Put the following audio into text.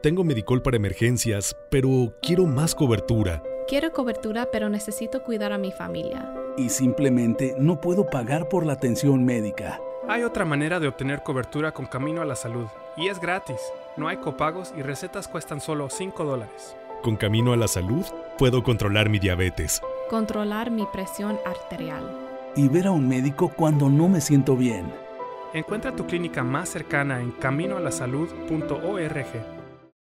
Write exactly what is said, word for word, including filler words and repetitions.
Tengo Medicol para emergencias, pero quiero más cobertura. Quiero cobertura, pero necesito cuidar a mi familia. Y simplemente no puedo pagar por la atención médica. Hay otra manera de obtener cobertura con Camino a la Salud, y es gratis. No hay copagos y recetas cuestan solo cinco dólares. Con Camino a la Salud, puedo controlar mi diabetes. Controlar mi presión arterial. Y ver a un médico cuando no me siento bien. Encuentra tu clínica más cercana en camino a la salud punto org.